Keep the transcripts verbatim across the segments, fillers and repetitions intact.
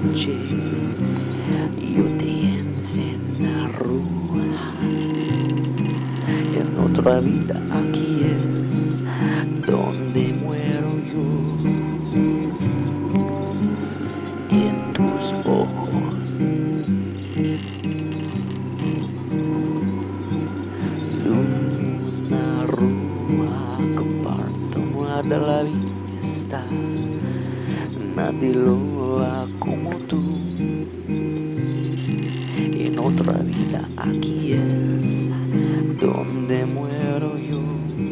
noche yo te encenaré en otra vida. Aquí es donde muero yo, en tus ojos. Luna roja, comparto de la vista. Nadie lo ha como tú. En otra vida aquí es donde muero yo,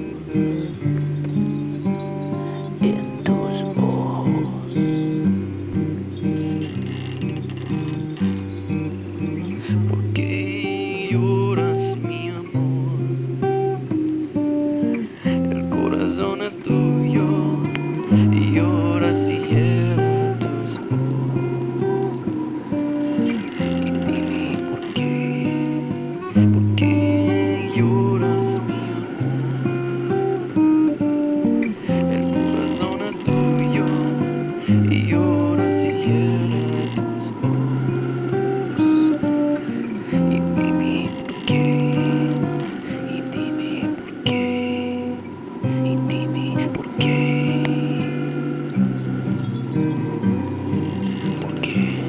en tus ojos. ¿Por qué lloras, mi amor? El corazón es tuyo y llora si hiera tus ojos. Y dime por qué, por qué lloras, mi amor. El corazón es tuyo y llora si hiera tus ojos. Y dime por qué, y dime por qué, y dime por qué, por qué.